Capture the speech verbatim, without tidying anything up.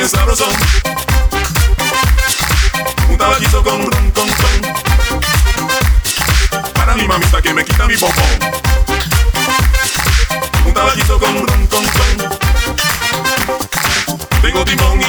bien sabrosón. Un taballito con ron, con, con. Para mi mamita que me quita mi bombón. Un taballito con ron, con, con. Tengo timón y